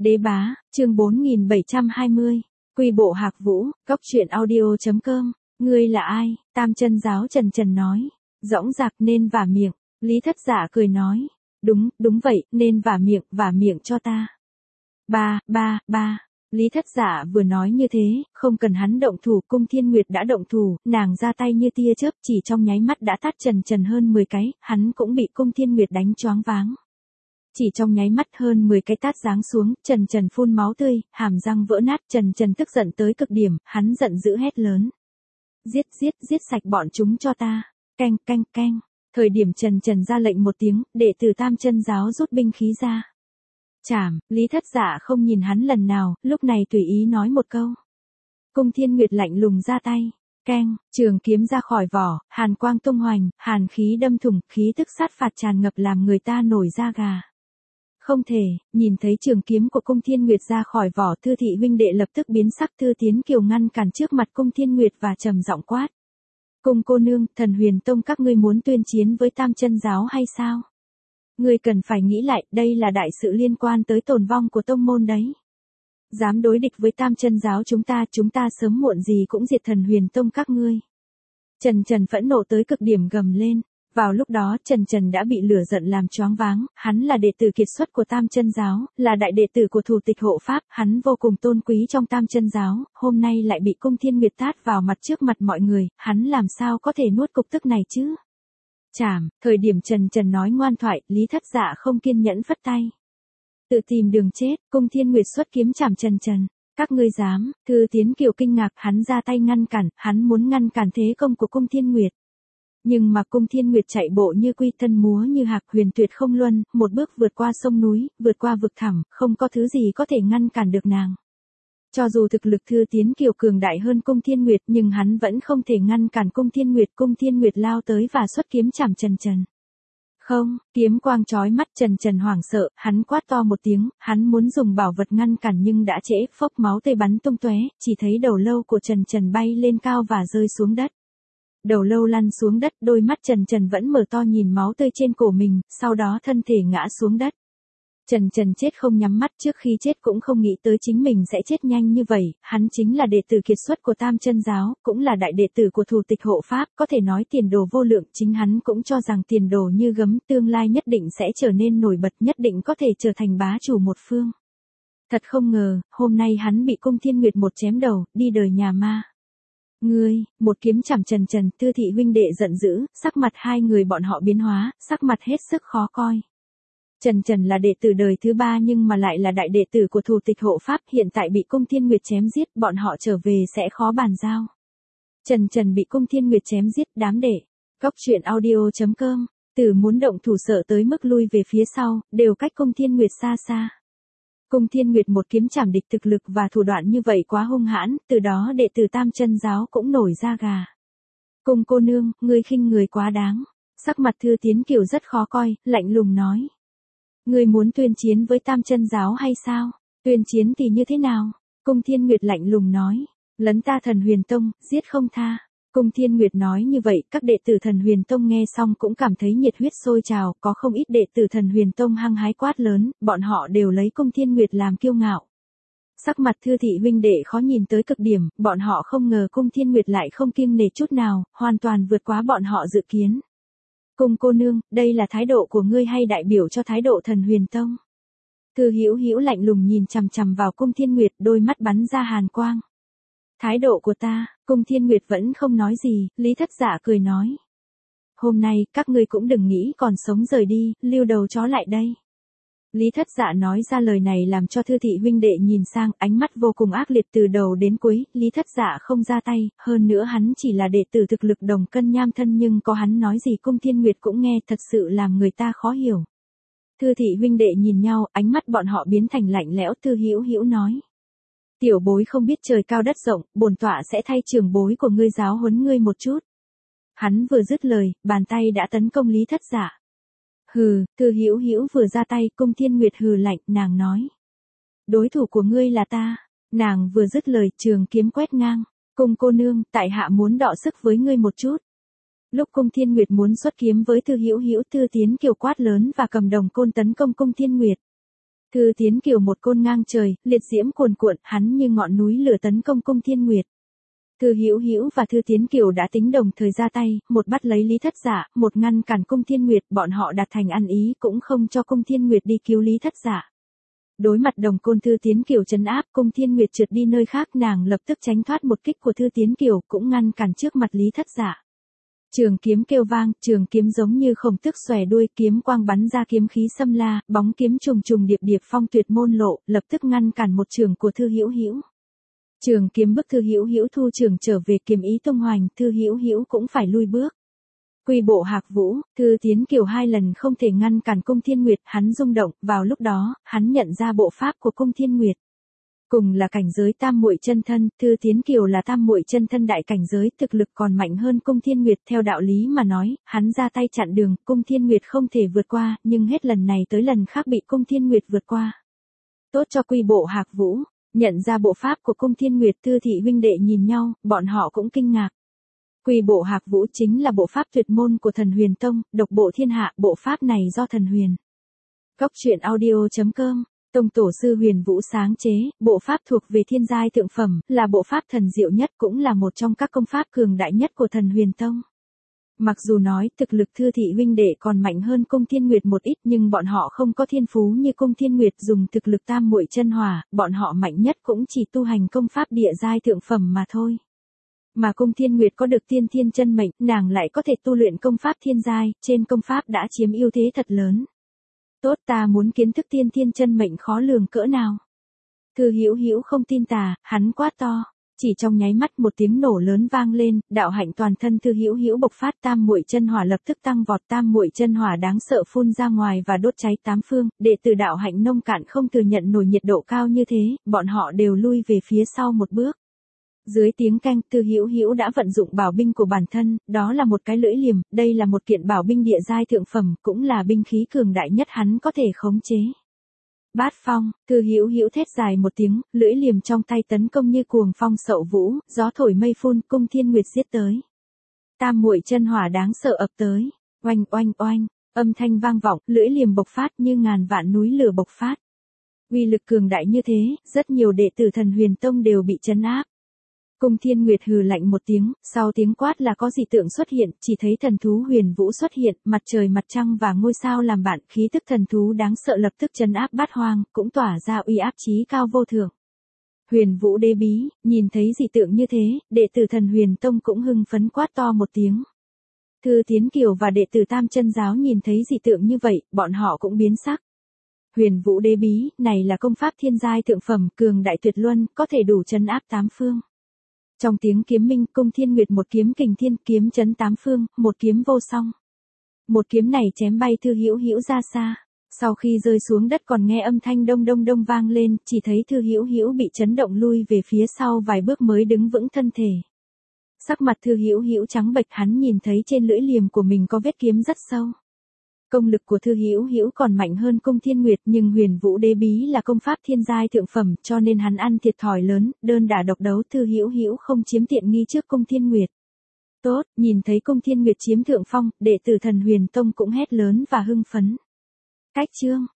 Đế bá, chương 4720. Quy bộ Hạc Vũ, cóc truyện audio.com. Ngươi là ai? Tam chân giáo Trần Trần nói. Dõng dạc nên vả miệng. Lý Thất Dạ cười nói. Đúng vậy, nên vả miệng cho ta. Ba. Lý Thất Dạ vừa nói như thế, không cần hắn động thủ, Cung Thiên Nguyệt đã động thủ, nàng ra tay như tia chớp, chỉ trong nháy mắt đã tát Trần Trần hơn 10 cái, hắn cũng bị Cung Thiên Nguyệt đánh choáng váng. Chỉ trong nháy mắt hơn 10 cái tát giáng xuống, Trần Trần phun máu tươi, hàm răng vỡ nát, Trần Trần tức giận tới cực điểm, hắn giận dữ hét lớn. Giết sạch bọn chúng cho ta. Canh. Thời điểm Trần Trần ra lệnh một tiếng, đệ tử Tam chân giáo rút binh khí ra. Chảm, Lý Thất Dạ không nhìn hắn lần nào, lúc này tùy ý nói một câu. Cung Thiên Nguyệt lạnh lùng ra tay. Trường kiếm ra khỏi vỏ, hàn quang tung hoành, hàn khí đâm thủng, khí tức sát phạt tràn ngập làm người ta nổi da gà. Không thể, nhìn thấy trường kiếm của Cung Thiên Nguyệt ra khỏi vỏ, Thư thị huynh đệ lập tức biến sắc. Thư Tiến Kiều ngăn cản trước mặt Cung Thiên Nguyệt và trầm giọng quát. Cung cô nương, Thần Huyền Tông các ngươi muốn tuyên chiến với Tam chân giáo hay sao? Ngươi cần phải nghĩ lại, đây là đại sự liên quan tới tồn vong của tông môn đấy. Dám đối địch với Tam chân giáo chúng ta sớm muộn gì cũng diệt Thần Huyền Tông các ngươi. Trần Trần phẫn nộ tới cực điểm gầm lên. Vào lúc đó Trần Trần đã bị lửa giận làm choáng váng, hắn là đệ tử kiệt xuất của Tam chân giáo, là đại đệ tử của thủ tịch hộ pháp, hắn vô cùng tôn quý trong Tam chân giáo, hôm nay lại bị Cung Thiên Nguyệt tát vào mặt trước mặt mọi người, hắn làm sao có thể nuốt cục tức này chứ? Chảm, thời điểm Trần Trần nói ngoan thoại, Lý Thất Dạ không kiên nhẫn phất tay. Tự tìm đường chết, Cung Thiên Nguyệt xuất kiếm chảm Trần Trần. Các ngươi dám? Thư Tiến Kiều kinh ngạc, hắn ra tay ngăn cản, hắn muốn ngăn cản thế công của Cung Thiên Nguyệt. Nhưng mà Cung Thiên Nguyệt chạy bộ như quy, thân múa như hạc, huyền tuyệt không luân, một bước vượt qua sông núi, vượt qua vực thẳm, không có thứ gì có thể ngăn cản được nàng. Cho dù thực lực Thư Tiến Kiều cường đại hơn Cung Thiên Nguyệt, nhưng hắn vẫn không thể ngăn cản Cung Thiên Nguyệt lao tới và xuất kiếm chảm Trần Trần. Không, kiếm quang chói mắt, Trần Trần hoảng sợ, hắn quát to một tiếng, hắn muốn dùng bảo vật ngăn cản nhưng đã trễ, phốc máu tươi bắn tung tóe, chỉ thấy đầu lâu của Trần Trần bay lên cao và rơi xuống đất. Đầu lâu lăn xuống đất, đôi mắt Trần Trần vẫn mở to nhìn máu tươi trên cổ mình, sau đó thân thể ngã xuống đất. Trần Trần chết không nhắm mắt, trước khi chết cũng không nghĩ tới chính mình sẽ chết nhanh như vậy, hắn chính là đệ tử kiệt xuất của Tam chân giáo, cũng là đại đệ tử của thủ tịch hộ pháp, có thể nói tiền đồ vô lượng, chính hắn cũng cho rằng tiền đồ như gấm, tương lai nhất định sẽ trở nên nổi bật, nhất định có thể trở thành bá chủ một phương. Thật không ngờ, hôm nay hắn bị Cung Thiên Nguyệt một chém đầu, đi đời nhà ma. Ngươi, một kiếm chảm Trần Trần, Thư thị huynh đệ giận dữ, sắc mặt hai người bọn họ biến hóa, sắc mặt hết sức khó coi. Trần Trần là đệ tử đời thứ 3 nhưng mà lại là đại đệ tử của thủ tịch hộ pháp, hiện tại bị Cung Thiên Nguyệt chém giết, bọn họ trở về sẽ khó bàn giao. Trần Trần bị Cung Thiên Nguyệt chém giết, đám đệ. Cóc truyện audio.com, từ muốn động thủ sợ tới mức lui về phía sau, đều cách Cung Thiên Nguyệt xa. Cung Thiên Nguyệt một kiếm chảm địch, thực lực và thủ đoạn như vậy quá hung hãn, từ đó đệ tử Tam chân giáo cũng nổi da gà. Cung cô nương, ngươi khinh người quá đáng. Sắc mặt Thư Tiến Kiều rất khó coi, lạnh lùng nói. Ngươi muốn tuyên chiến với Tam chân giáo hay sao? Tuyên chiến thì như thế nào? Cung Thiên Nguyệt lạnh lùng nói. Lấn ta Thần Huyền Tông, giết không tha. Cung Thiên Nguyệt nói như vậy, các đệ tử Thần Huyền Tông nghe xong cũng cảm thấy nhiệt huyết sôi trào, có không ít đệ tử Thần Huyền Tông hăng hái quát lớn, bọn họ đều lấy Cung Thiên Nguyệt làm kiêu ngạo. Sắc mặt Thư thị huynh đệ khó nhìn tới cực điểm, bọn họ không ngờ Cung Thiên Nguyệt lại không kiêng nể chút nào, hoàn toàn vượt quá bọn họ dự kiến. Cung cô nương, đây là thái độ của ngươi hay đại biểu cho thái độ Thần Huyền Tông? Thư Hữu Hữu lạnh lùng nhìn chằm chằm vào Cung Thiên Nguyệt, đôi mắt bắn ra hàn quang. Thái độ của ta, Cung Thiên Nguyệt vẫn không nói gì, Lý Thất Dạ cười nói. Hôm nay, các ngươi cũng đừng nghĩ còn sống rời đi, lưu đầu chó lại đây. Lý Thất Dạ nói ra lời này làm cho Thư thị huynh đệ nhìn sang, ánh mắt vô cùng ác liệt từ đầu đến cuối, Lý Thất Dạ không ra tay, hơn nữa hắn chỉ là đệ tử thực lực đồng cân nham thân nhưng có hắn nói gì Cung Thiên Nguyệt cũng nghe, thật sự làm người ta khó hiểu. Thư thị huynh đệ nhìn nhau, ánh mắt bọn họ biến thành lạnh lẽo, Thư Hữu Hữu nói. Tiểu bối không biết trời cao đất rộng, bổn tọa sẽ thay trưởng bối của ngươi giáo huấn ngươi một chút. Hắn vừa dứt lời, bàn tay đã tấn công Lý Thất Dạ. Hừ, Thư Hữu Hữu vừa ra tay, Cung Thiên Nguyệt hừ lạnh, nàng nói. Đối thủ của ngươi là ta. Nàng vừa dứt lời, trường kiếm quét ngang. Cung cô nương, tại hạ muốn đọ sức với ngươi một chút. Lúc Cung Thiên Nguyệt muốn xuất kiếm với Thư Hữu Hữu, Thư Tiến Kiều quát lớn và cầm đồng côn tấn công Cung Thiên Nguyệt. Thư Tiến Kiều một côn ngang trời, liệt diễm cuồn cuộn, hắn như ngọn núi lửa tấn công Cung Thiên Nguyệt. Thư Hữu Hữu và Thư Tiến Kiều đã tính đồng thời ra tay, một bắt lấy Lý Thất Dạ, một ngăn cản Cung Thiên Nguyệt, bọn họ đạt thành ăn ý cũng không cho Cung Thiên Nguyệt đi cứu Lý Thất Dạ. Đối mặt đồng côn Thư Tiến Kiều trấn áp, Cung Thiên Nguyệt trượt đi nơi khác, nàng lập tức tránh thoát một kích của Thư Tiến Kiều, cũng ngăn cản trước mặt Lý Thất Dạ. Trường kiếm kêu vang, trường kiếm giống như khổng tước xòe đuôi, kiếm quang bắn ra, kiếm khí xâm la, bóng kiếm trùng trùng điệp điệp, phong tuyệt môn lộ, lập tức ngăn cản một trường của Thư Hữu Hữu. Trường kiếm bức Thư Hữu Hữu thu trường trở về, kiếm ý tung hoành, Thư Hữu Hữu cũng phải lui bước. Quy bộ Hạc Vũ, Thư Tiến Kiều hai lần không thể ngăn cản Cung Thiên Nguyệt, hắn rung động, vào lúc đó, hắn nhận ra bộ pháp của Cung Thiên Nguyệt. Cùng là cảnh giới tam muội chân thân, Thư Tiến Kiều là tam muội chân thân đại cảnh giới, thực lực còn mạnh hơn Cung Thiên Nguyệt, theo đạo lý mà nói, hắn ra tay chặn đường, Cung Thiên Nguyệt không thể vượt qua, nhưng hết lần này tới lần khác bị Cung Thiên Nguyệt vượt qua. Tốt cho Quy bộ Hạc Vũ, nhận ra bộ pháp của Cung Thiên Nguyệt, Thư thị huynh đệ nhìn nhau, bọn họ cũng kinh ngạc. Quy bộ Hạc Vũ chính là bộ pháp tuyệt môn của Thần Huyền Tông, độc bộ thiên hạ, bộ pháp này do Thần Huyền. Cốc truyện audio.com, Tông tổ sư Huyền Vũ sáng chế, bộ pháp thuộc về thiên giai thượng phẩm, là bộ pháp thần diệu nhất, cũng là một trong các công pháp cường đại nhất của Thần Huyền Tông. Mặc dù nói thực lực Thư thị huynh đệ còn mạnh hơn Cung Thiên Nguyệt một ít, nhưng bọn họ không có thiên phú như Cung Thiên Nguyệt dùng thực lực tam muội chân hỏa, bọn họ mạnh nhất cũng chỉ tu hành công pháp địa giai thượng phẩm mà thôi. Mà Cung Thiên Nguyệt có được tiên thiên chân mệnh, nàng lại có thể tu luyện công pháp thiên giai, trên công pháp đã chiếm ưu thế thật lớn. Tốt, ta muốn kiến thức tiên thiên chân mệnh khó lường cỡ nào. Thư Hữu Hữu không tin tà, hắn quát to. Chỉ trong nháy mắt một tiếng nổ lớn vang lên, đạo hạnh toàn thân Thư Hữu Hữu bộc phát, tam muội chân hỏa lập tức tăng vọt, tam muội chân hỏa đáng sợ phun ra ngoài và đốt cháy tám phương, đệ tử đạo hạnh nông cạn không thừa nhận nổi nhiệt độ cao như thế, bọn họ đều lui về phía sau một bước. Dưới tiếng canh, Thư Hữu Hữu đã vận dụng bảo binh của bản thân, đó là một cái lưỡi liềm, đây là một kiện bảo binh địa giai thượng phẩm, cũng là binh khí cường đại nhất hắn có thể khống chế. Bát phong, Thư Hữu Hữu thét dài một tiếng, lưỡi liềm trong tay tấn công như cuồng phong sậu vũ, gió thổi mây phun, Cung Thiên Nguyệt giết tới. Tam muội chân hỏa đáng sợ ập tới, oanh oanh oanh, âm thanh vang vọng, lưỡi liềm bộc phát như ngàn vạn núi lửa bộc phát. Uy lực cường đại như thế, rất nhiều đệ tử Thần Huyền Tông đều bị trấn áp. Cung Thiên Nguyệt hừ lạnh một tiếng, sau tiếng quát là có dị tượng xuất hiện, chỉ thấy thần thú Huyền Vũ xuất hiện, mặt trời mặt trăng và ngôi sao làm bạn, khí tức thần thú đáng sợ lập tức trấn áp bát hoang, cũng tỏa ra uy áp chí cao vô thượng. Huyền Vũ đế bí, nhìn thấy dị tượng như thế, đệ tử Thần Huyền Tông cũng hưng phấn quát to một tiếng. Thư Tiến Kiều và đệ tử Tam Chân Giáo nhìn thấy dị tượng như vậy, bọn họ cũng biến sắc. Huyền Vũ đế bí, này là công pháp thiên giai thượng phẩm, cường đại tuyệt luân, có thể đủ trấn áp tám phương. Trong tiếng kiếm minh, Cung Thiên Nguyệt một kiếm kình thiên, kiếm chấn tám phương, một kiếm vô song. Một kiếm này chém bay Thư Hữu Hữu ra xa. Sau khi rơi xuống đất còn nghe âm thanh đông đông đông vang lên, chỉ thấy Thư Hữu Hữu bị chấn động lui về phía sau vài bước mới đứng vững thân thể. Sắc mặt Thư Hữu Hữu trắng bệch, hắn nhìn thấy trên lưỡi liềm của mình có vết kiếm rất sâu. Công lực của Thư Hữu Hữu còn mạnh hơn Cung Thiên Nguyệt, nhưng Huyền Vũ đế bí là công pháp thiên giai thượng phẩm, cho nên hắn ăn thiệt thòi lớn, đơn đả độc đấu, Thư Hữu Hữu không chiếm tiện nghi trước Cung Thiên Nguyệt. Tốt, nhìn thấy Cung Thiên Nguyệt chiếm thượng phong, đệ tử Thần Huyền Tông cũng hét lớn và hưng phấn. Cách chương